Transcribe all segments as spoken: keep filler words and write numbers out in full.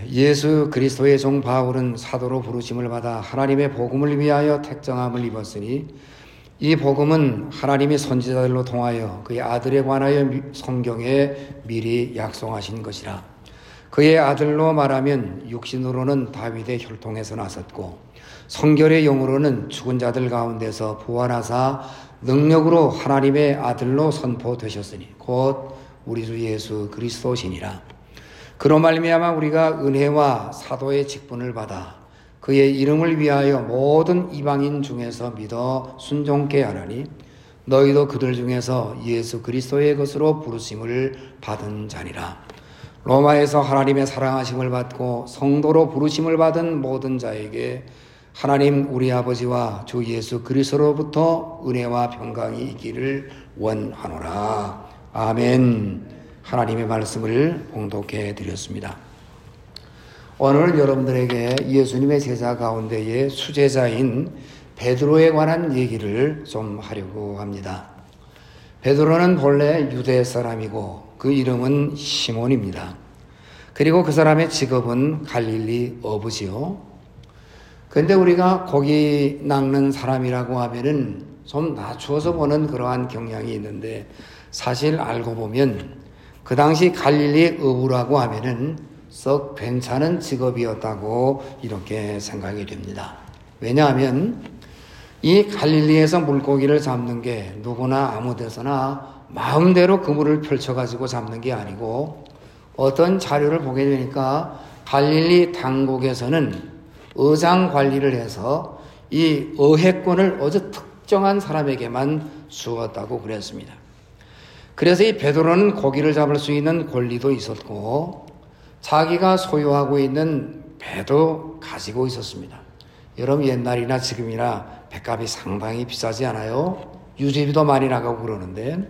예수 그리스도의 종 바울은 사도로 부르심을 받아 하나님의 복음을 위하여 택정함을 입었으니 이 복음은 하나님이 선지자들로 통하여 그의 아들에 관하여 성경에 미리 약속하신 것이라. 그의 아들로 말하면 육신으로는 다윗의 혈통에서 나섰고 성결의 영으로는 죽은 자들 가운데서 부활하사 능력으로 하나님의 아들로 선포되셨으니 곧 우리 주 예수 그리스도시니라. 그로 말미암아 우리가 은혜와 사도의 직분을 받아 그의 이름을 위하여 모든 이방인 중에서 믿어 순종케 하나니 너희도 그들 중에서 예수 그리스도의 것으로 부르심을 받은 자니라. 로마에서 하나님의 사랑하심을 받고 성도로 부르심을 받은 모든 자에게 하나님 우리 아버지와 주 예수 그리스도로부터 은혜와 평강이 있기를 원하노라. 아멘. 하나님의 말씀을 봉독해 드렸습니다. 오늘 여러분들에게 예수님의 제자 가운데의 수제자인 베드로에 관한 얘기를 좀 하려고 합니다. 베드로는 본래 유대 사람이고 그 이름은 시몬입니다. 그리고 그 사람의 직업은 갈릴리 어부지요. 그런데 우리가 고기 낚는 사람이라고 하면은 좀 낮추어서 보는 그러한 경향이 있는데 사실 알고 보면 그 당시 갈릴리 어부라고 하면은 썩 괜찮은 직업이었다고 이렇게 생각이 됩니다. 왜냐하면 이 갈릴리에서 물고기를 잡는 게 누구나 아무 데서나 마음대로 그물을 펼쳐가지고 잡는 게 아니고 어떤 자료를 보게 되니까 갈릴리 당국에서는 어장 관리를 해서 이 어획권을 어느 특정한 사람에게만 주었다고 그랬습니다. 그래서 이 베드로는 고기를 잡을 수 있는 권리도 있었고 자기가 소유하고 있는 배도 가지고 있었습니다. 여러분 옛날이나 지금이나 배값이 상당히 비싸지 않아요? 유지비도 많이 나가고 그러는데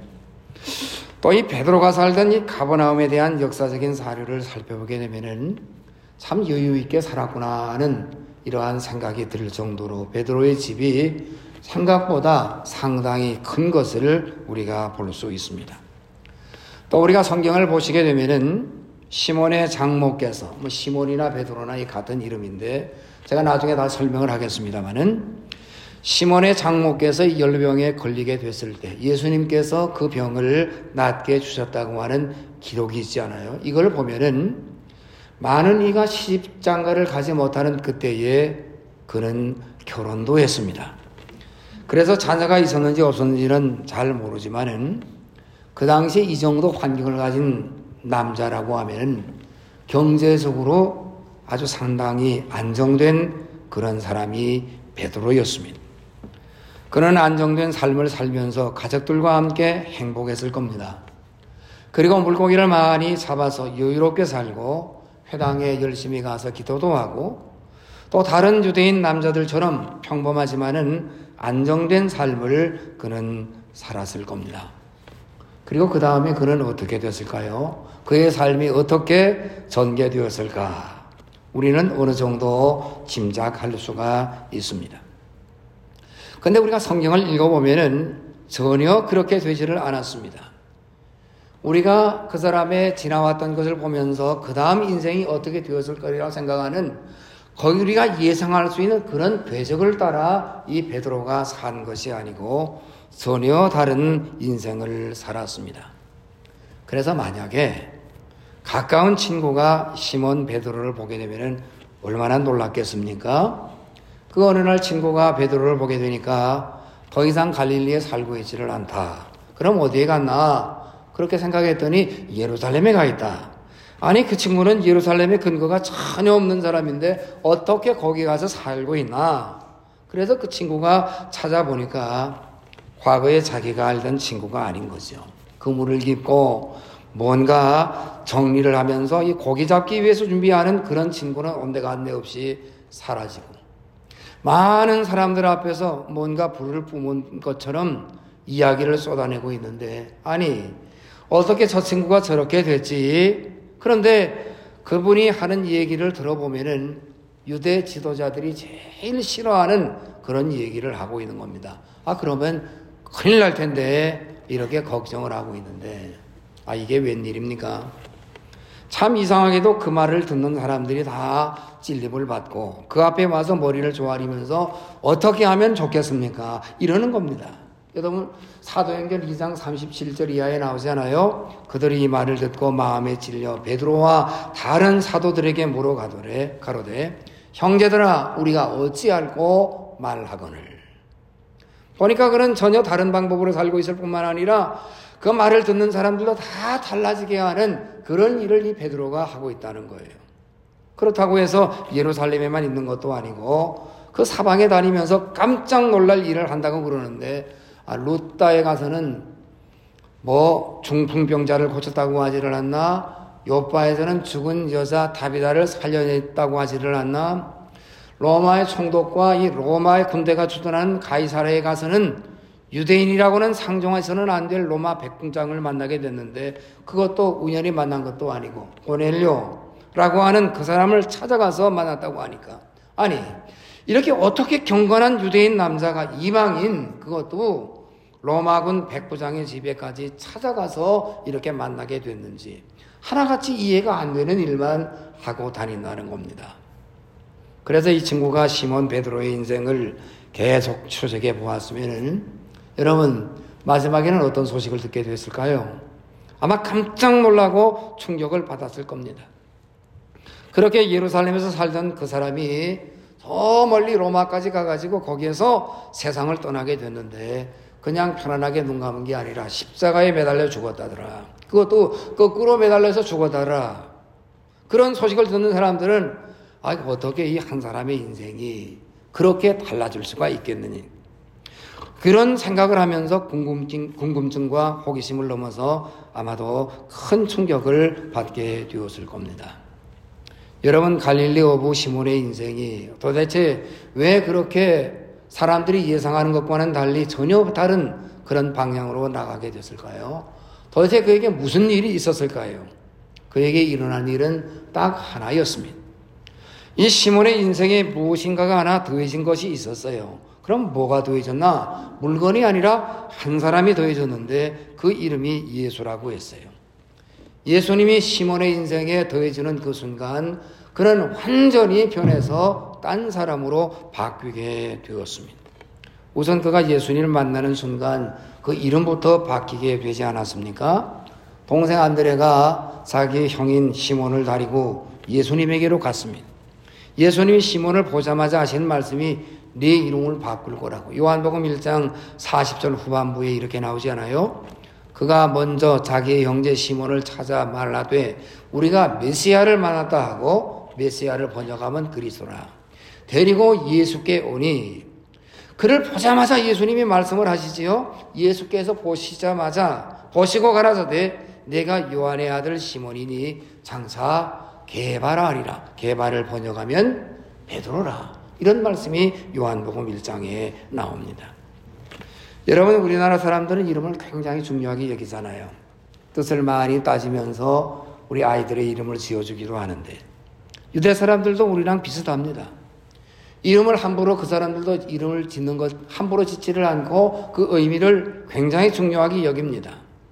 또 이 베드로가 살던 이 가버나움에 대한 역사적인 사료를 살펴보게 되면은 참 여유 있게 살았구나 하는 이러한 생각이 들 정도로 베드로의 집이 생각보다 상당히 큰 것을 우리가 볼 수 있습니다. 또 우리가 성경을 보시게 되면은 시몬의 장모께서 뭐 시몬이나 베드로나 이 같은 이름인데 제가 나중에 다 설명을 하겠습니다만은 시몬의 장모께서 열병에 걸리게 됐을 때 예수님께서 그 병을 낫게 주셨다고 하는 기록이 있지 않아요? 이걸 보면은 많은 이가 시집장가를 가지 못하는 그때에 그는 결혼도 했습니다. 그래서 자녀가 있었는지 없었는지는 잘 모르지만은 그 당시 이 정도 환경을 가진 남자라고 하면은 경제적으로 아주 상당히 안정된 그런 사람이 베드로였습니다. 그는 안정된 삶을 살면서 가족들과 함께 행복했을 겁니다. 그리고 물고기를 많이 잡아서 여유롭게 살고 회당에 열심히 가서 기도도 하고 또 다른 유대인 남자들처럼 평범하지만은 안정된 삶을 그는 살았을 겁니다. 그리고 그 다음에 그는 어떻게 됐을까요? 그의 삶이 어떻게 전개되었을까? 우리는 어느 정도 짐작할 수가 있습니다. 그런데 우리가 성경을 읽어보면은 전혀 그렇게 되지를 않았습니다. 우리가 그 사람의 지나왔던 것을 보면서 그 다음 인생이 어떻게 되었을 거라고 생각하는 거기 우리가 예상할 수 있는 그런 궤적을 따라 이 베드로가 산 것이 아니고 전혀 다른 인생을 살았습니다. 그래서 만약에 가까운 친구가 시몬 베드로를 보게 되면 얼마나 놀랐겠습니까? 그 어느 날 친구가 베드로를 보게 되니까 더 이상 갈릴리에 살고 있지를 않다. 그럼 어디에 갔나? 그렇게 생각했더니 예루살렘에 가 있다. 아니 그 친구는 예루살렘에 근거가 전혀 없는 사람인데 어떻게 거기 가서 살고 있나? 그래서 그 친구가 찾아보니까 과거에 자기가 알던 친구가 아닌 거죠. 그물을 깁고 뭔가 정리를 하면서 이 고기 잡기 위해서 준비하는 그런 친구는 온데간데 없이 사라지고 많은 사람들 앞에서 뭔가 불을 뿜은 것처럼 이야기를 쏟아내고 있는데 아니 어떻게 저 친구가 저렇게 됐지? 그런데 그분이 하는 얘기를 들어보면은 유대 지도자들이 제일 싫어하는 그런 얘기를 하고 있는 겁니다. 아 그러면 큰일 날 텐데 이렇게 걱정을 하고 있는데 아 이게 웬일입니까? 참 이상하게도 그 말을 듣는 사람들이 다 찔림을 받고 그 앞에 와서 머리를 조아리면서 어떻게 하면 좋겠습니까? 이러는 겁니다. 여러분 사도행전 이 장 삼십칠 절 이하에 나오잖아요. 그들이 이 말을 듣고 마음에 찔려 베드로와 다른 사도들에게 물어가도래 가로되 형제들아 우리가 어찌할꼬 말하거늘. 보니까 그는 전혀 다른 방법으로 살고 있을 뿐만 아니라 그 말을 듣는 사람들도 다 달라지게 하는 그런 일을 이 베드로가 하고 있다는 거예요. 그렇다고 해서 예루살렘에만 있는 것도 아니고 그 사방에 다니면서 깜짝 놀랄 일을 한다고 그러는데 아, 루다에 가서는 뭐 중풍병자를 고쳤다고 하지를 않나? 요바에서는 죽은 여자 다비다를 살려냈다고 하지를 않나? 로마의 총독과 이 로마의 군대가 주둔한 가이사라에 가서는 유대인이라고는 상종해서는 안 될 로마 백부장을 만나게 됐는데 그것도 우연히 만난 것도 아니고 고넬료라고 하는 그 사람을 찾아가서 만났다고 하니까 아니 이렇게 어떻게 경건한 유대인 남자가 이방인 그것도 로마군 백부장의 집에까지 찾아가서 이렇게 만나게 됐는지 하나같이 이해가 안 되는 일만 하고 다닌다는 겁니다. 그래서 이 친구가 시몬 베드로의 인생을 계속 추적해 보았으면 여러분 마지막에는 어떤 소식을 듣게 됐을까요? 아마 깜짝 놀라고 충격을 받았을 겁니다. 그렇게 예루살렘에서 살던 그 사람이 저 멀리 로마까지 가가지고 거기에서 세상을 떠나게 됐는데 그냥 편안하게 눈 감은 게 아니라 십자가에 매달려 죽었다더라. 그것도 거꾸로 매달려서 죽었다더라. 그런 소식을 듣는 사람들은 아, 어떻게 이 한 사람의 인생이 그렇게 달라질 수가 있겠느니. 그런 생각을 하면서 궁금증, 궁금증과 호기심을 넘어서 아마도 큰 충격을 받게 되었을 겁니다. 여러분 갈릴리 어부 시몬의 인생이 도대체 왜 그렇게 사람들이 예상하는 것과는 달리 전혀 다른 그런 방향으로 나가게 됐을까요? 도대체 그에게 무슨 일이 있었을까요? 그에게 일어난 일은 딱 하나였습니다. 이 시몬의 인생에 무엇인가가 하나 더해진 것이 있었어요. 그럼 뭐가 더해졌나? 물건이 아니라 한 사람이 더해졌는데 그 이름이 예수라고 했어요. 예수님이 시몬의 인생에 더해지는 그 순간 그는 완전히 변해서 딴 사람으로 바뀌게 되었습니다. 우선 그가 예수님을 만나는 순간 그 이름부터 바뀌게 되지 않았습니까? 동생 안드레가 자기 형인 시몬을 데리고 예수님에게로 갔습니다. 예수님이 시몬을 보자마자 하신 말씀이 네 이름을 바꿀 거라고. 요한복음 일 장 사십 절 후반부에 이렇게 나오지 않아요? 그가 먼저 자기의 형제 시몬을 찾아 말하되 우리가 메시아를 만났다 하고 메시아를 번역하면 그리스도라. 데리고 예수께 오니 그를 보자마자 예수님이 말씀을 하시지요. 예수께서 보시자마자 보시고 가라사대 내가 요한의 아들 시몬이니 장사 게바라하리라. 게바를 번역하면 베드로라. 이런 말씀이 요한복음 일 장에 나옵니다. 여러분 우리나라 사람들은 이름을 굉장히 중요하게 여기잖아요. 뜻을 많이 따지면서 우리 아이들의 이름을 지어주기도 하는데 유대 사람들도 우리랑 비슷합니다. 이름을 함부로 그 사람들도 이름을 짓는 것 함부로 짓지를 않고 그 의미를 굉장히 중요하게 여깁니다.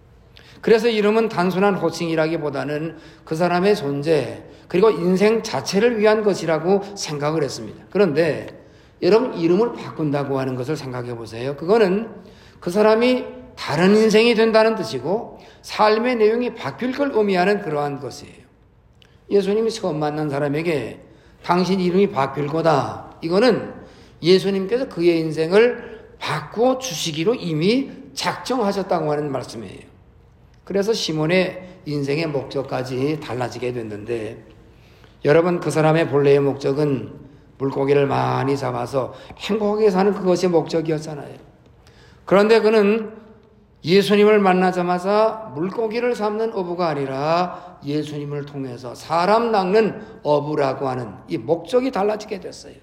그래서 이름은 단순한 호칭이라기보다는 그 사람의 존재 그리고 인생 자체를 위한 것이라고 생각을 했습니다. 그런데 여러분 이름을 바꾼다고 하는 것을 생각해 보세요. 그거는 그 사람이 다른 인생이 된다는 뜻이고 삶의 내용이 바뀔 걸 의미하는 그러한 것이에요. 예수님이 처음 만난 사람에게 당신 이름이 바뀔 거다. 이거는 예수님께서 그의 인생을 바꾸어 주시기로 이미 작정하셨다고 하는 말씀이에요. 그래서 시몬의 인생의 목적까지 달라지게 됐는데 여러분 그 사람의 본래의 목적은 물고기를 많이 잡아서 행복하게 사는 그것이 목적이었잖아요. 그런데 그는 예수님을 만나자마자 물고기를 잡는 어부가 아니라 예수님을 통해서 사람 낚는 어부라고 하는 이 목적이 달라지게 됐어요.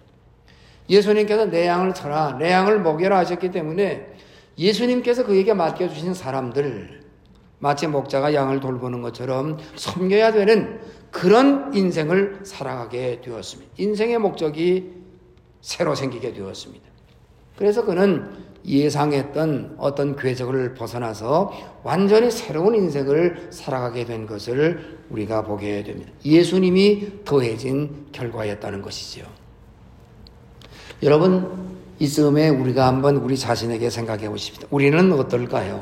예수님께서 내 양을 쳐라, 내 양을 먹여라 하셨기 때문에 예수님께서 그에게 맡겨주신 사람들 마치 목자가 양을 돌보는 것처럼 섬겨야 되는 그런 인생을 살아가게 되었습니다. 인생의 목적이 새로 생기게 되었습니다. 그래서 그는 예상했던 어떤 궤적을 벗어나서 완전히 새로운 인생을 살아가게 된 것을 우리가 보게 됩니다. 예수님이 더해진 결과였다는 것이지요. 여러분, 이 즈음에 우리가 한번 우리 자신에게 생각해 보십시다. 우리는 어떨까요?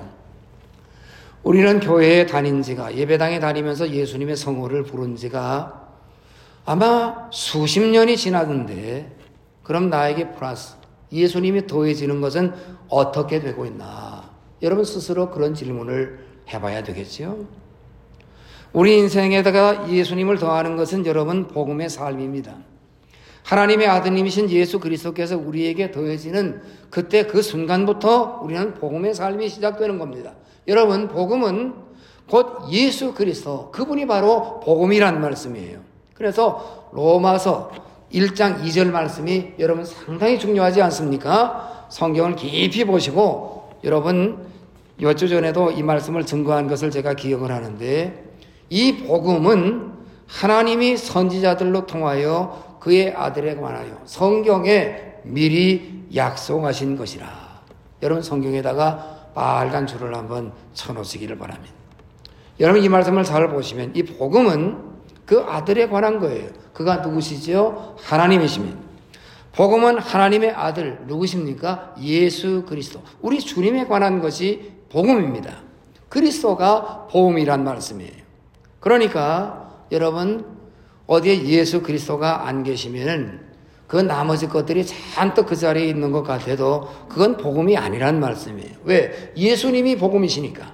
우리는 교회에 다닌 지가, 예배당에 다니면서 예수님의 성호를 부른 지가 아마 수십 년이 지났는데, 그럼 나에게 플러스 예수님이 더해지는 것은 어떻게 되고 있나? 여러분 스스로 그런 질문을 해봐야 되겠지요. 우리 인생에다가 예수님을 더하는 것은 여러분 복음의 삶입니다. 하나님의 아드님이신 예수 그리스도께서 우리에게 더해지는 그때 그 순간부터 우리는 복음의 삶이 시작되는 겁니다. 여러분, 복음은 곧 예수 그리스도, 그분이 바로 복음이란 말씀이에요. 그래서 로마서 일 장 이 절 말씀이 여러분 상당히 중요하지 않습니까? 성경을 깊이 보시고, 여러분 몇 주 전에도 이 말씀을 증거한 것을 제가 기억을 하는데, 이 복음은 하나님이 선지자들로 통하여 그의 아들에 관하여 성경에 미리 약속하신 것이라. 여러분 성경에다가 빨간 줄을 한번 쳐놓으시기를 바랍니다. 여러분 이 말씀을 잘 보시면 이 복음은 그 아들에 관한 거예요. 그가 누구시죠? 하나님이십니다. 복음은 하나님의 아들 누구십니까? 예수 그리스도. 우리 주님에 관한 것이 복음입니다. 그리스도가 복음이란 말씀이에요. 그러니까 여러분 어디에 예수 그리스도가 안 계시면은 그 나머지 것들이 잔뜩 그 자리에 있는 것 같아도 그건 복음이 아니란 말씀이에요. 왜? 예수님이 복음이시니까.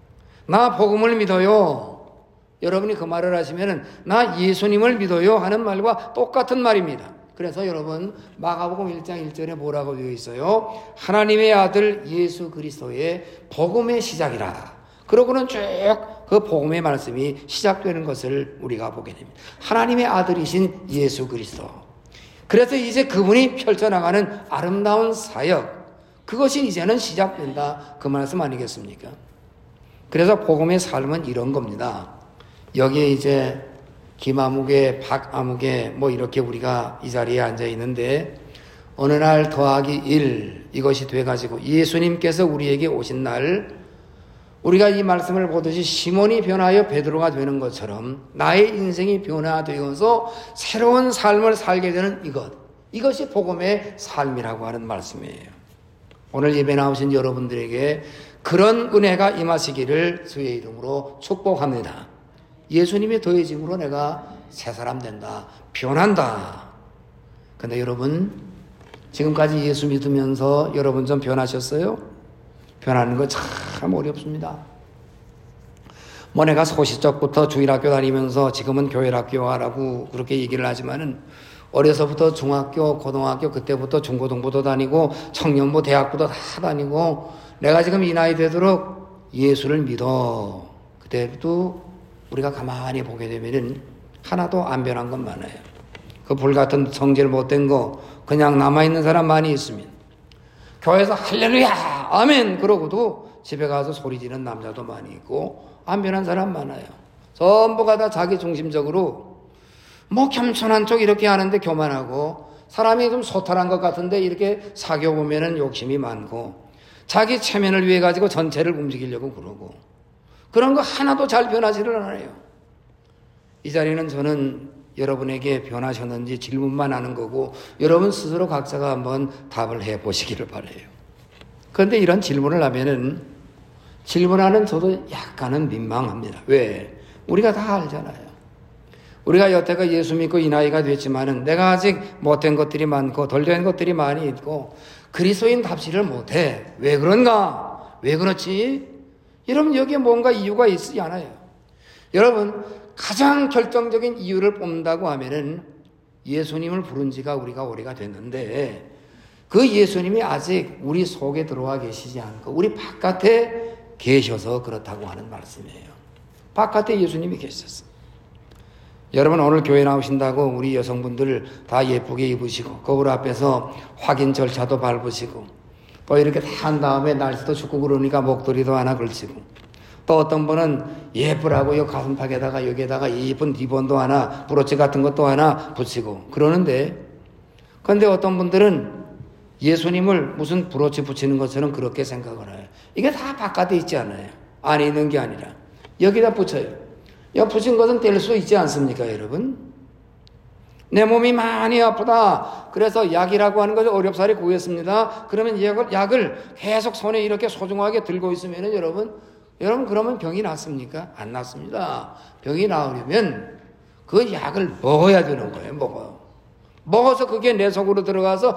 나 복음을 믿어요. 여러분이 그 말을 하시면은 나 예수님을 믿어요 하는 말과 똑같은 말입니다. 그래서 여러분 마가복음 일 장 일 절에 뭐라고 되어 있어요? 하나님의 아들 예수 그리스도의 복음의 시작이라. 그러고는 쭉 그 복음의 말씀이 시작되는 것을 우리가 보게 됩니다. 하나님의 아들이신 예수 그리스도. 그래서 이제 그분이 펼쳐나가는 아름다운 사역, 그것이 이제는 시작된다. 그 말씀 아니겠습니까? 그래서 복음의 삶은 이런 겁니다. 여기에 이제 김아무개, 박아무개 뭐 이렇게 우리가 이 자리에 앉아 있는데, 어느 날 더하기 일 이것이 돼가지고 예수님께서 우리에게 오신 날, 우리가 이 말씀을 보듯이 시몬이 변하여 베드로가 되는 것처럼 나의 인생이 변화되어서 새로운 삶을 살게 되는 이것, 이것이 복음의 삶이라고 하는 말씀이에요. 오늘 예배 나오신 여러분들에게 그런 은혜가 임하시기를 주의 이름으로 축복합니다. 예수님의 더해짐으로 내가 새 사람 된다, 변한다. 근데 여러분 지금까지 예수 믿으면서 여러분 좀 변하셨어요? 변하는 거 참 어렵습니다. 뭐 내가 소시적부터 주일학교 다니면서 지금은 교회학교 가라고 그렇게 얘기를 하지만은 어려서부터 중학교, 고등학교, 그때부터 중고등부도 다니고 청년부, 대학부도 다 다니고 내가 지금 이 나이 되도록 예수를 믿어. 그때도 우리가 가만히 보게 되면은 하나도 안 변한 건 많아요. 그 불같은 성질 못된 거 그냥 남아있는 사람 많이 있습니다. 교회에서 할렐루야 아멘 그러고도 집에 가서 소리 지르는 남자도 많이 있고 안 변한 사람 많아요. 전부가 다 자기 중심적으로 뭐 겸손한 쪽 이렇게 하는데 교만하고, 사람이 좀 소탈한 것 같은데 이렇게 사교 보면은 욕심이 많고, 자기 체면을 위해 가지고 전체를 움직이려고 그러고, 그런 거 하나도 잘 변하지를 않아요. 이 자리는 저는 여러분에게 변하셨는지 질문만 하는 거고, 여러분 스스로 각자가 한번 답을 해 보시기를 바라요. 그런데 이런 질문을 하면은 질문하는 저도 약간은 민망합니다. 왜? 우리가 다 알잖아요. 우리가 여태가 예수 믿고 이 나이가 됐지만은 내가 아직 못된 것들이 많고 덜 된 것들이 많이 있고 그리스도인답지를 못해. 왜 그런가? 왜 그렇지? 여러분 여기에 뭔가 이유가 있지 않아요. 여러분 가장 결정적인 이유를 뽑는다고 하면은 예수님을 부른 지가 우리가 오래가 됐는데 그 예수님이 아직 우리 속에 들어와 계시지 않고 우리 바깥에 계셔서 그렇다고 하는 말씀이에요. 바깥에 예수님이 계셨어요. 여러분 오늘 교회 나오신다고 우리 여성분들 다 예쁘게 입으시고 거울 앞에서 확인 절차도 밟으시고 또 이렇게 다 한 다음에 날씨도 춥고 그러니까 목도리도 하나 걸치고 또 어떤 분은 예쁘라고 요 가슴팍에다가 여기에다가 예쁜 리본도 하나 브로치 같은 것도 하나 붙이고 그러는데, 그런데 어떤 분들은 예수님을 무슨 브로치 붙이는 것처럼 그렇게 생각을 해요. 이게 다 바깥에 있지 않아요. 안에 있는 게 아니라 여기다 붙여요. 여기 붙인 것은 뗄 수 있지 않습니까, 여러분? 내 몸이 많이 아프다. 그래서 약이라고 하는 것을 어렵사리 구했습니다. 그러면 약을, 약을 계속 손에 이렇게 소중하게 들고 있으면은 여러분, 여러분 그러면 병이 낫습니까? 안 낫습니다. 병이 나으려면 그 약을 먹어야 되는 거예요. 먹어요. 먹어서 그게 내 속으로 들어가서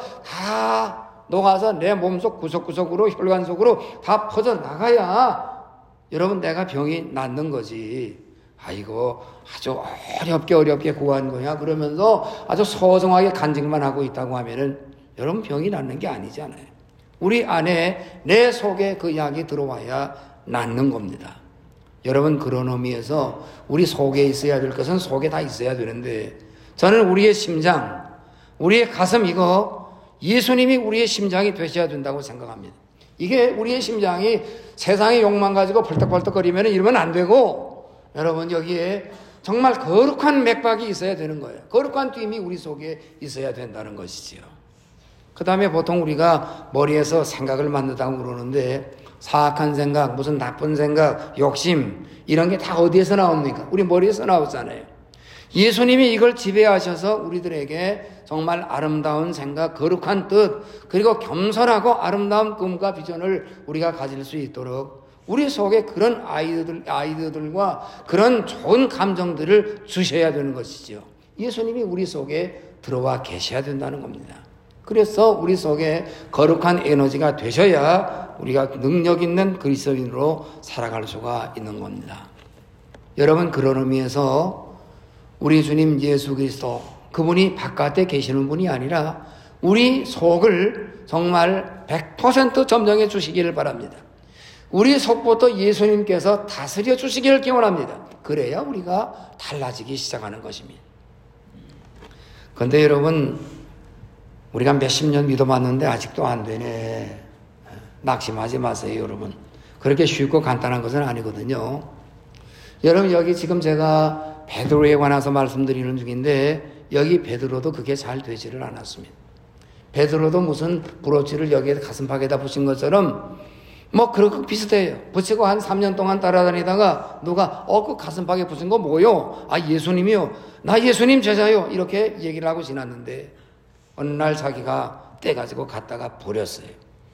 다 녹아서 내 몸속 구석구석으로 혈관 속으로 다 퍼져나가야 여러분 내가 병이 낫는 거지. 아이고 아주 어렵게 어렵게 구한 거야 그러면서 아주 소중하게 간직만 하고 있다고 하면은 여러분 병이 낫는 게 아니잖아요. 우리 안에 내 속에 그 약이 들어와야 낫는 겁니다. 여러분 그런 의미에서 우리 속에 있어야 될 것은 속에 다 있어야 되는데 저는 우리의 심장, 우리의 가슴 이거 예수님이 우리의 심장이 되셔야 된다고 생각합니다. 이게 우리의 심장이 세상의 욕망 가지고 벌떡벌떡거리면 이러면 안 되고 여러분 여기에 정말 거룩한 맥박이 있어야 되는 거예요. 거룩한 쉼이 우리 속에 있어야 된다는 것이지요. 그 다음에 보통 우리가 머리에서 생각을 만든다고 그러는데 사악한 생각, 무슨 나쁜 생각, 욕심 이런 게 다 어디에서 나옵니까? 우리 머리에서 나오잖아요. 예수님이 이걸 지배하셔서 우리들에게 정말 아름다운 생각, 거룩한 뜻, 그리고 겸손하고 아름다운 꿈과 비전을 우리가 가질 수 있도록 우리 속에 그런 아이들, 아이들과 그런 좋은 감정들을 주셔야 되는 것이죠. 예수님이 우리 속에 들어와 계셔야 된다는 겁니다. 그래서 우리 속에 거룩한 에너지가 되셔야 우리가 능력 있는 그리스도인으로 살아갈 수가 있는 겁니다. 여러분 그런 의미에서 우리 주님 예수 그리스도 그분이 바깥에 계시는 분이 아니라 우리 속을 정말 백 퍼센트 점령해 주시기를 바랍니다. 우리 속부터 예수님께서 다스려 주시기를 기원합니다. 그래야 우리가 달라지기 시작하는 것입니다. 그런데 여러분 우리가 몇십 년 믿어봤는데 아직도 안 되네. 낙심하지 마세요 여러분. 그렇게 쉽고 간단한 것은 아니거든요. 여러분 여기 지금 제가 베드로에 관해서 말씀드리는 중인데 여기 베드로도 그게 잘 되지를 않았습니다. 베드로도 무슨 브로치를 여기에 가슴팍에다 붙인 것처럼 뭐 그렇고 비슷해요. 붙이고 한 삼 년 동안 따라다니다가 누가 어 그 가슴팍에 붙인 거 뭐요? 아 예수님이요. 나 예수님 제자요. 이렇게 얘기를 하고 지났는데 어느 날 자기가 떼가지고 갔다가 버렸어요.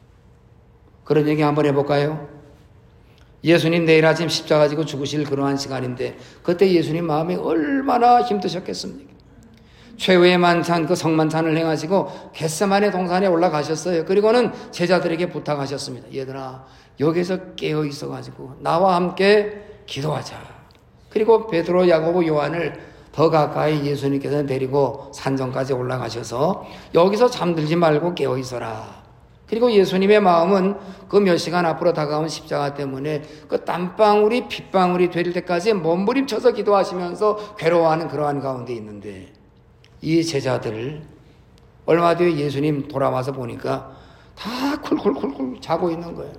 그런 얘기 한번 해볼까요? 예수님 내일 아침 십자가 지고 죽으실 그러한 시간인데 그때 예수님 마음이 얼마나 힘드셨겠습니까? 최후의 만찬 그 성만찬을 행하시고 겟세마네 동산에 올라가셨어요. 그리고는 제자들에게 부탁하셨습니다. 얘들아 여기서 깨어 있어가지고 나와 함께 기도하자. 그리고 베드로, 야고보, 요한을 더 가까이 예수님께서 데리고 산정까지 올라가셔서 여기서 잠들지 말고 깨어 있어라. 그리고 예수님의 마음은 그 몇 시간 앞으로 다가온 십자가 때문에 그 땀방울이 핏방울이 될 때까지 몸부림쳐서 기도하시면서 괴로워하는 그러한 가운데 있는데 이 제자들 얼마 뒤에 예수님 돌아와서 보니까 다 쿨쿨쿨쿨 자고 있는 거예요.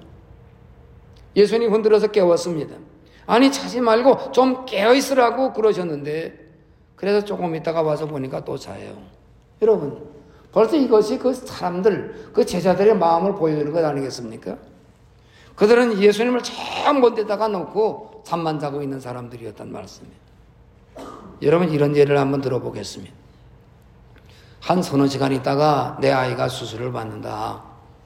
예수님 흔들어서 깨웠습니다. 아니 자지 말고 좀 깨어있으라고 그러셨는데 그래서 조금 있다가 와서 보니까 또 자요. 여러분 벌써 이것이 그 사람들 그 제자들의 마음을 보여주는 것 아니겠습니까? 그들은 예수님을 참 먼 데다가 놓고 잠만 자고 있는 사람들이었단 말씀이에요. 여러분 이런 예를 한번 들어보겠습니다. 한 서너 시간 있다가 내 아이가 수술을 받는다.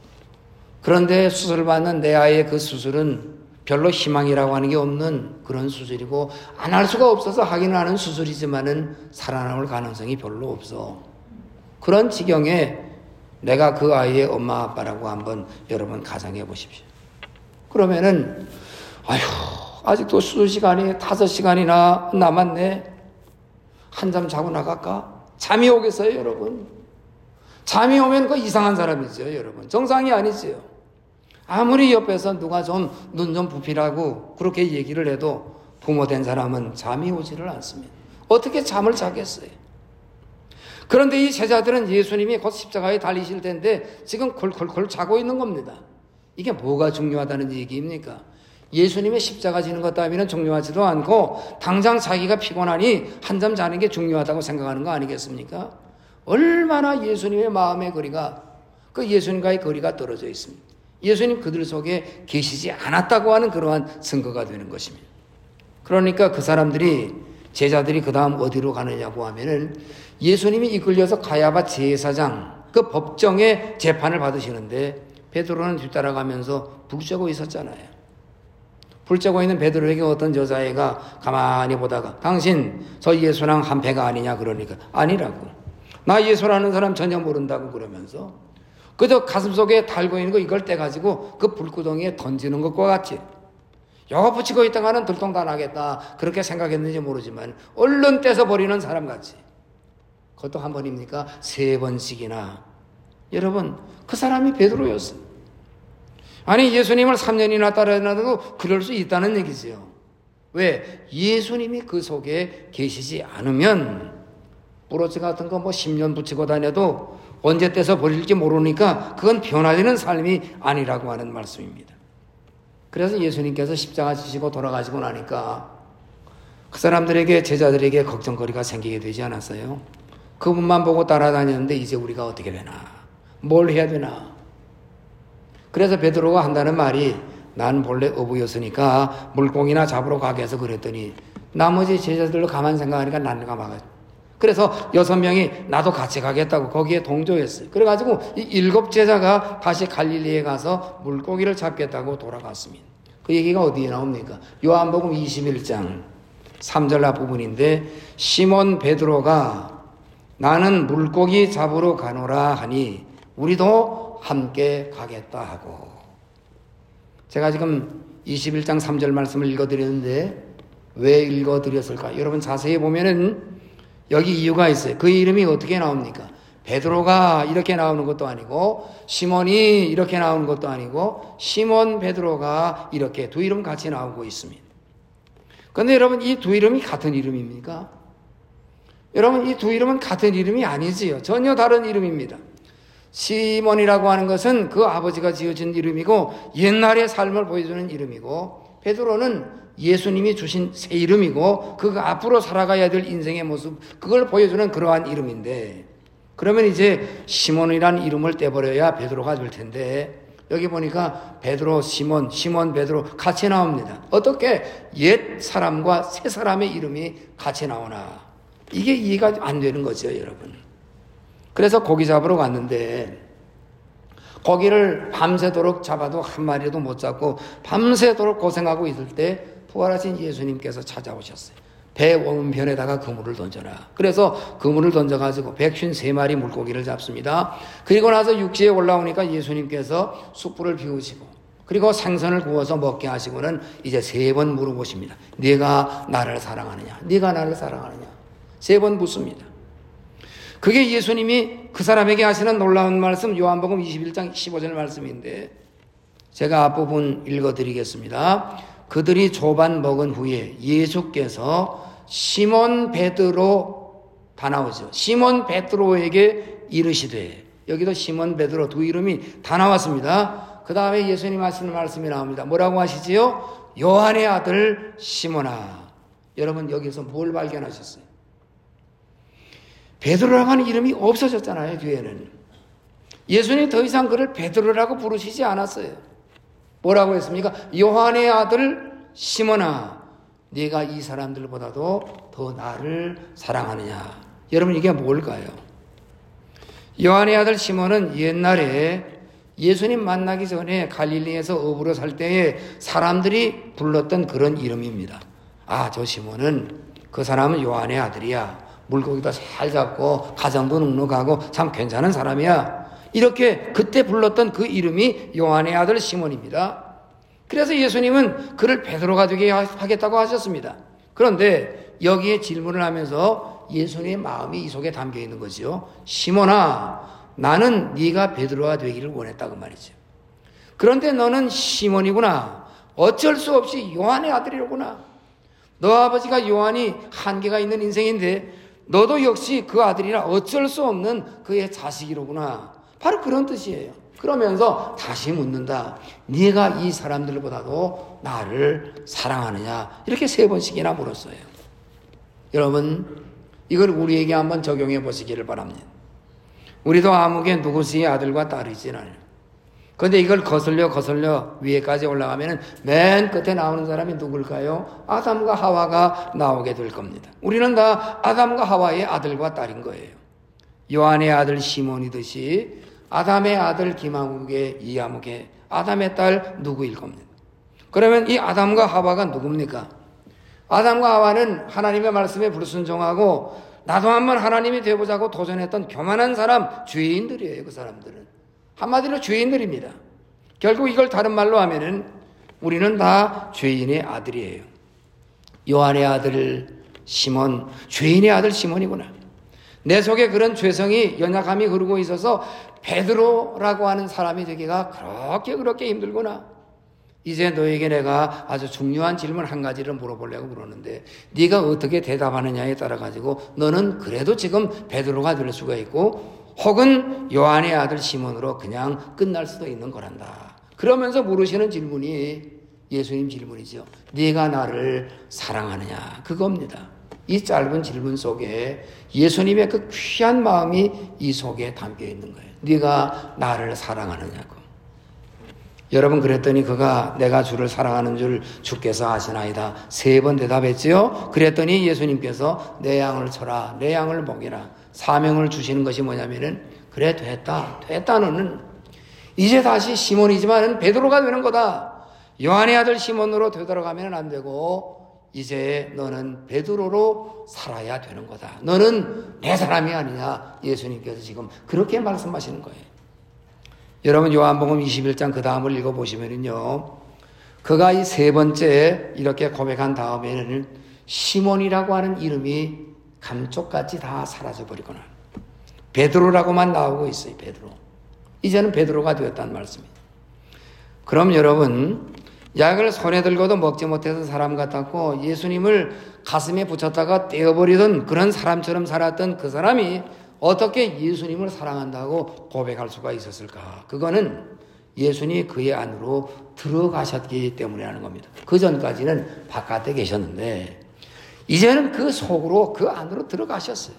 그런데 수술을 받는 내 아이의 그 수술은 별로 희망이라고 하는 게 없는 그런 수술이고 안 할 수가 없어서 하기는 하는 수술이지만은 살아남을 가능성이 별로 없어. 그런 지경에 내가 그 아이의 엄마 아빠라고 한번 여러분 가정해 보십시오. 그러면은 아휴 아직도 수술 시간이 다섯 시간이나 남았네. 한잠 자고 나갈까? 잠이 오겠어요, 여러분? 잠이 오면 그 이상한 사람이죠, 여러분. 정상이 아니지요. 아무리 옆에서 누가 좀 눈 좀 부피라고 그렇게 얘기를 해도 부모 된 사람은 잠이 오지를 않습니다. 어떻게 잠을 자겠어요? 그런데 이 제자들은 예수님이 곧 십자가에 달리실 텐데 지금 콜콜콜 자고 있는 겁니다. 이게 뭐가 중요하다는 얘기입니까? 예수님의 십자가 지는 것 따위는 중요하지도 않고 당장 자기가 피곤하니 한잠 자는 게 중요하다고 생각하는 거 아니겠습니까? 얼마나 예수님의 마음의 거리가 그 예수님과의 거리가 떨어져 있습니다. 예수님 그들 속에 계시지 않았다고 하는 그러한 증거가 되는 것입니다. 그러니까 그 사람들이, 제자들이 그 다음 어디로 가느냐고 하면은 예수님이 이끌려서 가야바 제사장 그 법정의 재판을 받으시는데 베드로는 뒤따라가면서 불 쬐고 있었잖아요. 불 쬐고 있는 베드로에게 어떤 여자애가 가만히 보다가 당신 저 예수랑 한패가 아니냐 그러니까 아니라고. 나 예수라는 사람 전혀 모른다고 그러면서 그저 가슴속에 달고 있는 거 이걸 떼가지고 그 불구덩이에 던지는 것과 같이 여가 붙이고 있다가는 들통단하겠다 그렇게 생각했는지 모르지만 얼른 떼서 버리는 사람같이. 그것도 한 번입니까? 세 번씩이나. 여러분 그 사람이 베드로였어요. 아니 예수님을 삼 년이나 따라다녀도 그럴 수 있다는 얘기지요. 왜? 예수님이 그 속에 계시지 않으면 부러지 같은 거 뭐 십 년 붙이고 다녀도 언제 떼서 버릴지 모르니까 그건 변화되는 삶이 아니라고 하는 말씀입니다. 그래서 예수님께서 십자가 지시고 돌아가시고 나니까 그 사람들에게, 제자들에게 걱정거리가 생기게 되지 않았어요? 그분만 보고 따라다녔는데 이제 우리가 어떻게 되나? 뭘 해야 되나? 그래서 베드로가 한다는 말이 난 본래 어부였으니까 물고기나 잡으러 가게 해서 그랬더니 나머지 제자들로 가만 생각하니까 난리가 막았어요. 그래서 여섯 명이 나도 같이 가겠다고 거기에 동조했어요. 그래가지고 이 일곱 제자가 다시 갈릴리에 가서 물고기를 잡겠다고 돌아갔습니다. 그 얘기가 어디에 나옵니까? 요한복음 이십일 장 삼 절 앞부분인데 시몬 베드로가 나는 물고기 잡으러 가노라 하니 우리도 함께 가겠다 하고. 제가 지금 이십일 장 삼 절 말씀을 읽어드렸는데 왜 읽어드렸을까? 여러분 자세히 보면은 여기 이유가 있어요. 그 이름이 어떻게 나옵니까? 베드로가 이렇게 나오는 것도 아니고 시몬이 이렇게 나오는 것도 아니고 시몬 베드로가 이렇게 두 이름 같이 나오고 있습니다. 그런데 여러분 이 두 이름이 같은 이름입니까? 여러분 이 두 이름은 같은 이름이 아니지요. 전혀 다른 이름입니다. 시몬이라고 하는 것은 그 아버지가 지어준 이름이고 옛날의 삶을 보여주는 이름이고 베드로는 예수님이 주신 새 이름이고 그 앞으로 살아가야 될 인생의 모습 그걸 보여주는 그러한 이름인데 그러면 이제 시몬이라는 이름을 떼버려야 베드로가 될 텐데 여기 보니까 베드로, 시몬, 시몬, 베드로 같이 나옵니다. 어떻게 옛 사람과 새 사람의 이름이 같이 나오나 이게 이해가 안 되는 거죠 여러분. 그래서 고기 잡으러 갔는데 고기를 밤새도록 잡아도 한 마리도 못 잡고 밤새도록 고생하고 있을 때 부활하신 예수님께서 찾아오셨어요. 배 오른편에다가 그물을 던져라. 그래서 그물을 던져가지고 백오십삼 마리 물고기를 잡습니다. 그리고 나서 육지에 올라오니까 예수님께서 숯불을 피우시고 그리고 생선을 구워서 먹게 하시고는 이제 세 번 물어보십니다. 네가 나를 사랑하느냐? 네가 나를 사랑하느냐? 세 번 묻습니다. 그게 예수님이 그 사람에게 하시는 놀라운 말씀 요한복음 이십일 장 십오 절 말씀인데 제가 앞부분 읽어드리겠습니다. 그들이 조반 먹은 후에 예수께서 시몬 베드로 다 나오죠. 시몬 베드로에게 이르시되 여기도 시몬 베드로 두 이름이 다 나왔습니다. 그 다음에 예수님 하시는 말씀이 나옵니다. 뭐라고 하시지요? 요한의 아들 시몬아. 여러분 여기서 뭘 발견하셨어요? 베드로라고 하는 이름이 없어졌잖아요. 뒤에는 예수님이 더 이상 그를 베드로라고 부르시지 않았어요. 뭐라고 했습니까? 요한의 아들 시몬아 네가 이 사람들보다도 더 나를 사랑하느냐. 여러분 이게 뭘까요? 요한의 아들 시몬은 옛날에 예수님 만나기 전에 갈릴리에서 어부로 살 때에 사람들이 불렀던 그런 이름입니다. 아, 저 시몬은 그 사람은 요한의 아들이야. 물고기도 잘 잡고 가정도 넉넉하고 참 괜찮은 사람이야. 이렇게 그때 불렀던 그 이름이 요한의 아들 시몬입니다. 그래서 예수님은 그를 베드로가 되게 하겠다고 하셨습니다. 그런데 여기에 질문을 하면서 예수님의 마음이 이 속에 담겨 있는 거죠. 시몬아, 나는 네가 베드로가 되기를 원했다 그 말이죠. 그런데 너는 시몬이구나. 어쩔 수 없이 요한의 아들이로구나. 너 아버지가 요한이 한계가 있는 인생인데 너도 역시 그 아들이라 어쩔 수 없는 그의 자식이로구나. 바로 그런 뜻이에요. 그러면서 다시 묻는다. 네가 이 사람들보다도 나를 사랑하느냐? 이렇게 세 번씩이나 물었어요. 여러분 이걸 우리에게 한번 적용해 보시기를 바랍니다. 우리도 아무개 누구시의 아들과 딸이진 않아요. 그런데 이걸 거슬려 거슬려 위에까지 올라가면 맨 끝에 나오는 사람이 누굴까요? 아담과 하와가 나오게 될 겁니다. 우리는 다 아담과 하와의 아들과 딸인 거예요. 요한의 아들 시몬이듯이 아담의 아들 김한국의 이하묵의 아담의 딸 누구일 겁니다. 그러면 이 아담과 하와가 누굽니까? 아담과 하와는 하나님의 말씀에 불순종하고 나도 한번 하나님이 되어보자고 도전했던 교만한 사람, 죄인들이에요. 그 사람들은 한마디로 죄인들입니다. 결국 이걸 다른 말로 하면은 우리는 다 죄인의 아들이에요. 요한의 아들 시몬, 죄인의 아들 시몬이구나. 내 속에 그런 죄성이 연약함이 흐르고 있어서 베드로라고 하는 사람이 되기가 그렇게 그렇게 힘들구나. 이제 너에게 내가 아주 중요한 질문 한 가지를 물어보려고 그러는데 네가 어떻게 대답하느냐에 따라 가지고 너는 그래도 지금 베드로가 될 수가 있고 혹은 요한의 아들 시몬으로 그냥 끝날 수도 있는 거란다. 그러면서 물으시는 질문이 예수님 질문이죠. 네가 나를 사랑하느냐, 그겁니다. 이 짧은 질문 속에 예수님의 그 귀한 마음이 이 속에 담겨 있는 거예요. 네가 나를 사랑하느냐고. 여러분, 그랬더니 그가 내가 주를 사랑하는 줄 주께서 아시나이다. 세 번 대답했지요. 그랬더니 예수님께서 내 양을 쳐라, 내 양을 먹이라. 사명을 주시는 것이 뭐냐면은 그래 됐다, 됐다. 너는 이제 다시 시몬이지만은 베드로가 되는 거다. 요한의 아들 시몬으로 되돌아가면 안 되고 이제 너는 베드로로 살아야 되는 거다. 너는 내 사람이 아니냐. 예수님께서 지금 그렇게 말씀하시는 거예요. 여러분, 요한복음 이십일 장 그 다음을 읽어보시면은요, 그가 이 세 번째 이렇게 고백한 다음에는 시몬이라고 하는 이름이 감쪽같이 다 사라져버리거나 베드로라고만 나오고 있어요. 베드로. 이제는 베드로가 되었다는 말씀이에요. 그럼 여러분, 약을 손에 들고도 먹지 못해서 사람 같았고 예수님을 가슴에 붙였다가 떼어버리던 그런 사람처럼 살았던 그 사람이 어떻게 예수님을 사랑한다고 고백할 수가 있었을까? 그거는 예수님이 그의 안으로 들어가셨기 때문이라는 겁니다. 그 전까지는 바깥에 계셨는데 이제는 그 속으로 그 안으로 들어가셨어요.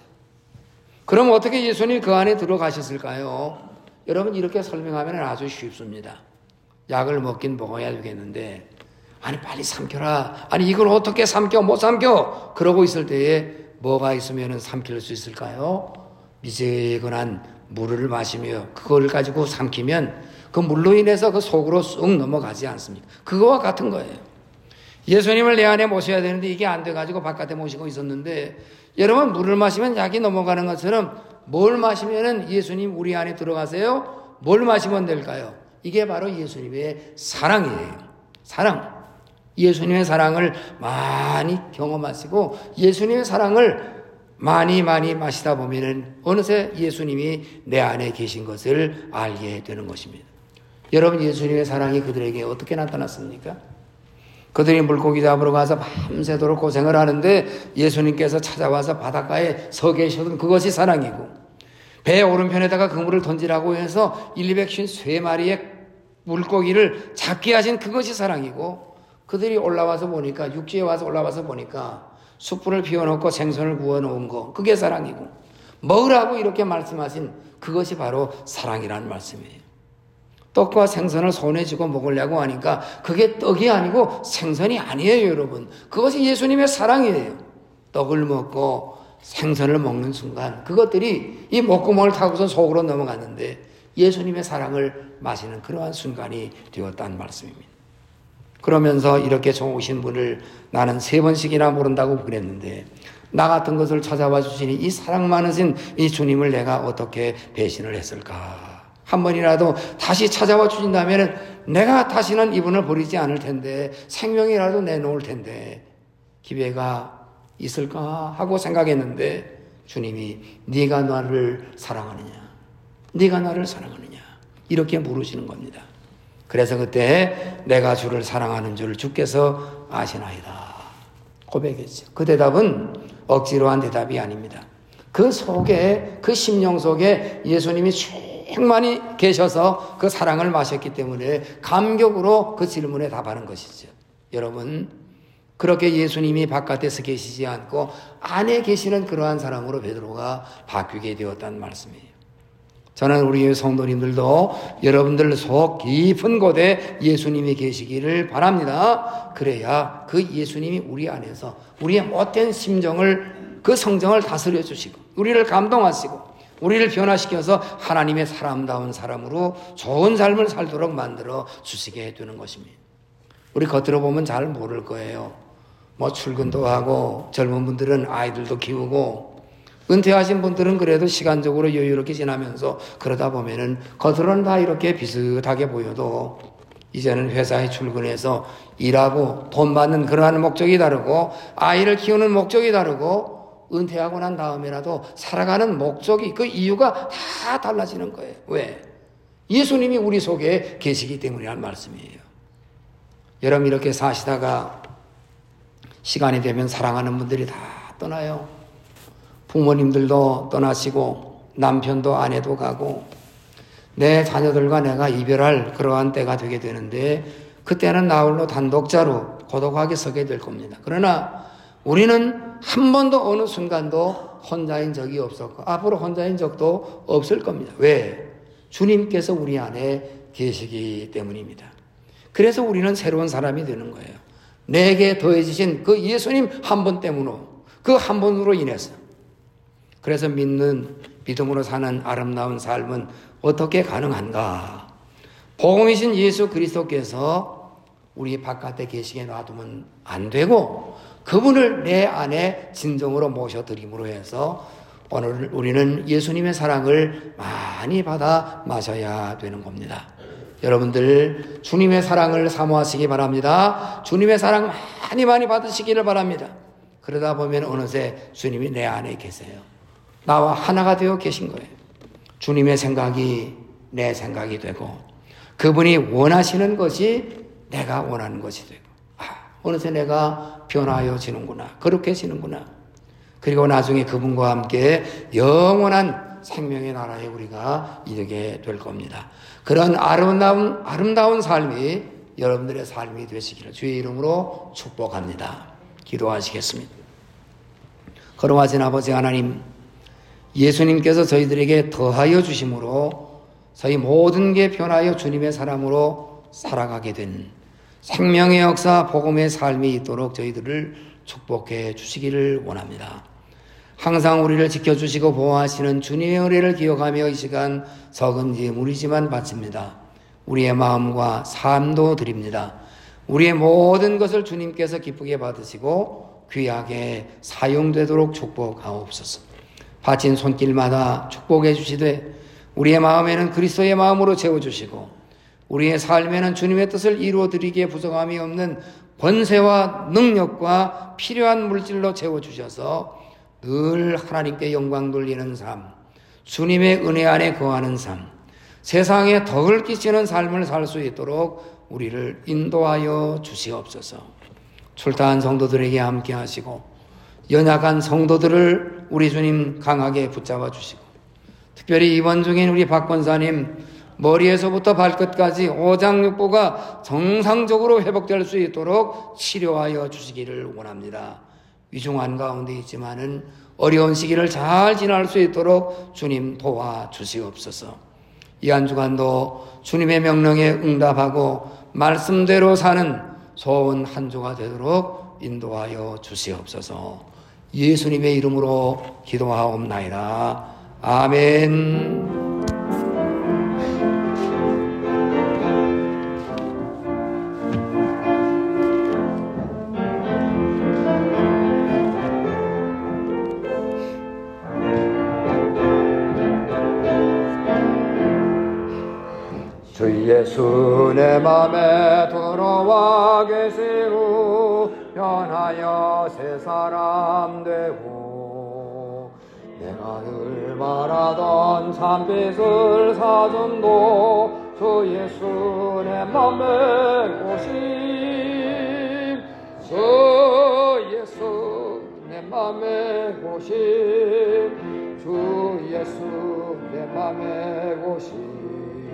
그럼 어떻게 예수님이 그 안에 들어가셨을까요? 여러분, 이렇게 설명하면 아주 쉽습니다. 약을 먹긴 먹어야 되겠는데 아니 빨리 삼켜라. 아니 이걸 어떻게 삼켜? 못 삼켜. 그러고 있을 때에 뭐가 있으면 삼킬 수 있을까요? 미지근한 물을 마시며 그걸 가지고 삼키면 그 물로 인해서 그 속으로 쑥 넘어가지 않습니까? 그거와 같은 거예요. 예수님을 내 안에 모셔야 되는데 이게 안 돼가지고 바깥에 모시고 있었는데 여러분, 물을 마시면 약이 넘어가는 것처럼 뭘 마시면 예수님 우리 안에 들어가세요? 뭘 마시면 될까요? 이게 바로 예수님의 사랑이에요. 사랑. 예수님의 사랑을 많이 경험하시고 예수님의 사랑을 많이 많이 마시다 보면은 어느새 예수님이 내 안에 계신 것을 알게 되는 것입니다. 여러분, 예수님의 사랑이 그들에게 어떻게 나타났습니까? 그들이 물고기 잡으러 가서 밤새도록 고생을 하는데 예수님께서 찾아와서 바닷가에 서 계셔던 그것이 사랑이고, 배 오른편에다가 그물을 던지라고 해서 천이백오십 마리의 물고기를 잡게 하신 그것이 사랑이고, 그들이 올라와서 보니까, 육지에 와서 올라와서 보니까 숯불을 피워놓고 생선을 구워놓은 거, 그게 사랑이고, 먹으라고 이렇게 말씀하신 그것이 바로 사랑이라는 말씀이에요. 떡과 생선을 손에 쥐고 먹으려고 하니까 그게 떡이 아니고 생선이 아니에요, 여러분. 그것이 예수님의 사랑이에요. 떡을 먹고 생선을 먹는 순간 그것들이 이 목구멍을 타고서 속으로 넘어갔는데 예수님의 사랑을 마시는 그러한 순간이 되었다는 말씀입니다. 그러면서 이렇게 좋으신 분을 나는 세 번씩이나 모른다고 그랬는데 나 같은 것을 찾아와 주시니 이 사랑 많으신 이 주님을 내가 어떻게 배신을 했을까? 한 번이라도 다시 찾아와 주신다면 내가 다시는 이분을 버리지 않을 텐데 생명이라도 내놓을 텐데 기회가 있을까 하고 생각했는데 주님이 네가 나를 사랑하느냐? 네가 나를 사랑하느냐? 이렇게 물으시는 겁니다. 그래서 그때 내가 주를 사랑하는 줄 주께서 아시나이다 고백했죠. 그 대답은 억지로 한 대답이 아닙니다. 그 속에, 그 심령 속에 예수님이 충만히 계셔서 그 사랑을 마셨기 때문에 감격으로 그 질문에 답하는 것이죠. 여러분, 그렇게 예수님이 바깥에서 계시지 않고 안에 계시는 그러한 사람으로 베드로가 바뀌게 되었다는 말씀이에요. 저는 우리 성도님들도 여러분들 속 깊은 곳에 예수님이 계시기를 바랍니다. 그래야 그 예수님이 우리 안에서 우리의 못된 심정을, 그 성정을 다스려 주시고 우리를 감동하시고 우리를 변화시켜서 하나님의 사람다운 사람으로 좋은 삶을 살도록 만들어 주시게 되는 것입니다. 우리 겉으로 보면 잘 모를 거예요. 뭐 출근도 하고 젊은 분들은 아이들도 키우고 은퇴하신 분들은 그래도 시간적으로 여유롭게 지나면서 그러다 보면은 겉으로는 다 이렇게 비슷하게 보여도 이제는 회사에 출근해서 일하고 돈 받는 그러한 목적이 다르고 아이를 키우는 목적이 다르고 은퇴하고 난 다음에라도 살아가는 목적이, 그 이유가 다 달라지는 거예요. 왜? 예수님이 우리 속에 계시기 때문이라는 말씀이에요. 여러분 이렇게 사시다가 시간이 되면 사랑하는 분들이 다 떠나요. 부모님들도 떠나시고 남편도 아내도 가고 내 자녀들과 내가 이별할 그러한 때가 되게 되는데 그때는 나 홀로 단독자로 고독하게 서게 될 겁니다. 그러나 우리는 한 번도 어느 순간도 혼자인 적이 없었고 앞으로 혼자인 적도 없을 겁니다. 왜? 주님께서 우리 안에 계시기 때문입니다. 그래서 우리는 새로운 사람이 되는 거예요. 내게 더해지신 그 예수님 한 분 때문으로, 그 한 분으로 인해서. 그래서 믿는, 믿음으로 사는 아름다운 삶은 어떻게 가능한가? 복음이신 예수 그리스도께서 우리 바깥에 계시게 놔두면 안 되고 그분을 내 안에 진정으로 모셔드림으로 해서 오늘 우리는 예수님의 사랑을 많이 받아 마셔야 되는 겁니다. 여러분들 주님의 사랑을 사모하시기 바랍니다. 주님의 사랑 많이 많이 받으시기를 바랍니다. 그러다 보면 어느새 주님이 내 안에 계세요. 나와 하나가 되어 계신 거예요. 주님의 생각이 내 생각이 되고 그분이 원하시는 것이 내가 원하는 것이 되고 아, 어느새 내가 변화해지는구나, 거룩해지는구나. 그리고 나중에 그분과 함께 영원한 생명의 나라에 우리가 이르게 될 겁니다. 그런 아름다운 아름다운 삶이 여러분들의 삶이 되시기를 주의 이름으로 축복합니다. 기도하시겠습니다. 거룩하신 아버지 하나님, 예수님께서 저희들에게 더하여 주심으로 저희 모든 게 변하여 주님의 사람으로 살아가게 된 생명의 역사, 복음의 삶이 있도록 저희들을 축복해 주시기를 원합니다. 항상 우리를 지켜주시고 보호하시는 주님의 은혜를 기억하며 이 시간 적은 예물이지만 바칩니다. 우리의 마음과 삶도 드립니다. 우리의 모든 것을 주님께서 기쁘게 받으시고 귀하게 사용되도록 축복하옵소서. 바친 손길마다 축복해 주시되 우리의 마음에는 그리스도의 마음으로 채워주시고 우리의 삶에는 주님의 뜻을 이루어드리기에 부족함이 없는 권세와 능력과 필요한 물질로 채워주셔서 늘 하나님께 영광 돌리는 삶, 주님의 은혜 안에 거하는 삶, 세상에 덕을 끼치는 삶을 살 수 있도록 우리를 인도하여 주시옵소서. 출타한 성도들에게 함께 하시고 연약한 성도들을 우리 주님 강하게 붙잡아 주시고 특별히 입원 중인 우리 박 권사님 머리에서부터 발끝까지 오장육부가 정상적으로 회복될 수 있도록 치료하여 주시기를 원합니다. 위중한 가운데 있지만은 어려운 시기를 잘 지날 수 있도록 주님 도와주시옵소서. 이 한 주간도 주님의 명령에 응답하고 말씀대로 사는 좋은 한 주가 되도록 인도하여 주시옵소서. 예수님의 이름으로 기도하옵나이다. 아멘. 주 예수 내 맘에 들어와 계시고 변하여 새 사람 되고 내가 늘 바라던 참빛을 사준도 주 예수 내 맘에 오심 주 예수 내 맘에 오심 주 예수 내 맘에 오심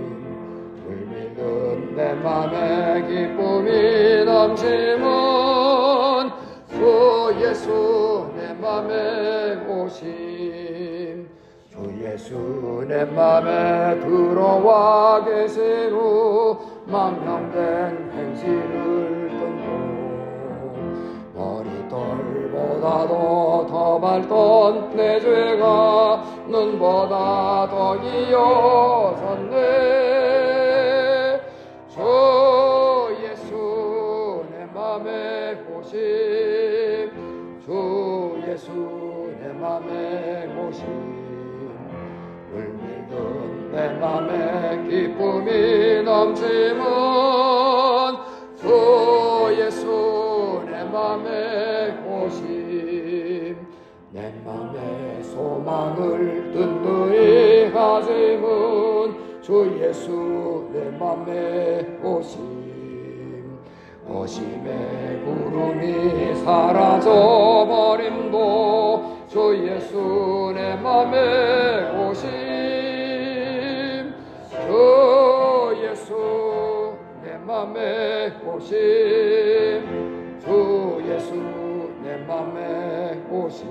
믿는 내 맘에 기쁨이 넘치면 주 예수 내 맘에 오심 주 예수 내 맘에 들어와 계신 후 망령된 행실을 끊고 머리털보다도 더 밝던 내 죄가 눈보다 더 이어졌네. 주 예수 내 맘에 오심, 주 예수 내 맘에 오심, 물밀던 내 맘에 기쁨이 넘치면 주 예수 내 맘에 오심, 내 맘에 소망을 든든히 가지면 주 예수 내 맘에 오심, 오심의 구름이 사라져버림도 주 예수 내 맘에 오심, 주 예수 내 맘에 오심, 주 예수 내 맘에 오심,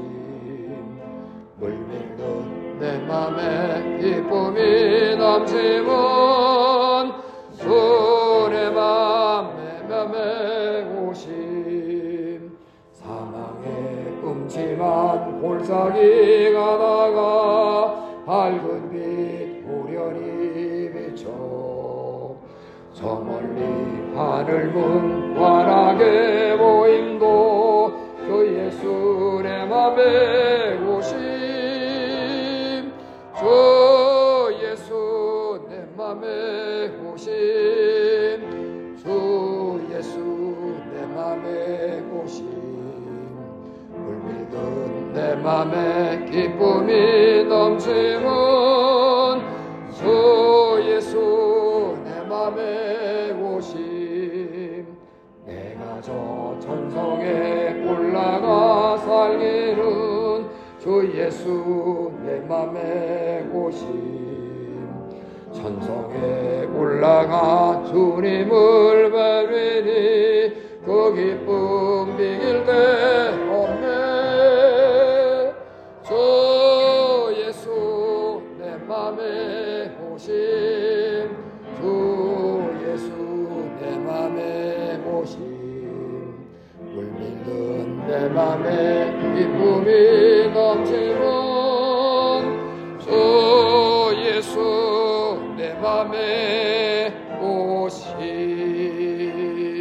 물밀던 내 맘에 기쁨이 넘치면 주 내 맘에 맘에 오심, 사망의 음침한 골짜기 가다가 밝은 빛 우연히 비춰 저 멀리 하늘문 환하게 보임도 주 예수 내 맘에 오심, 주 예수 내 맘에 오심, 주 예수 내 맘에 오심, 물밀던 내 맘에 기쁨이 넘치면 주 예수 내 맘에 오심, 내가 저 천성에 올라가 살기는 주 예수 내 맘에 오심, 천성에 올라가 주님을 뵈리니 그 기쁨 비길 데 없네. 주 예수 내 맘에 오심, 주 예수 내 맘에 오심, 물밀던 내 맘에 기쁨이 넘치면 주 예수 내 맘에 오심.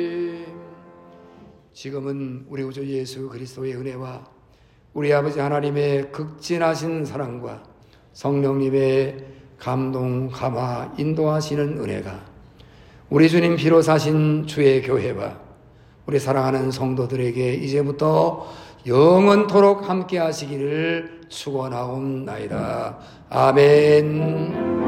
지금은 우리 구주 예수 그리스도의 은혜와 우리 아버지 하나님의 극진하신 사랑과 성령님의 감동, 감화, 인도하시는 은혜가 우리 주님 피로 사신 주의 교회와 우리 사랑하는 성도들에게 이제부터 영원토록 함께 하시기를 축원하옵나이다. 아멘.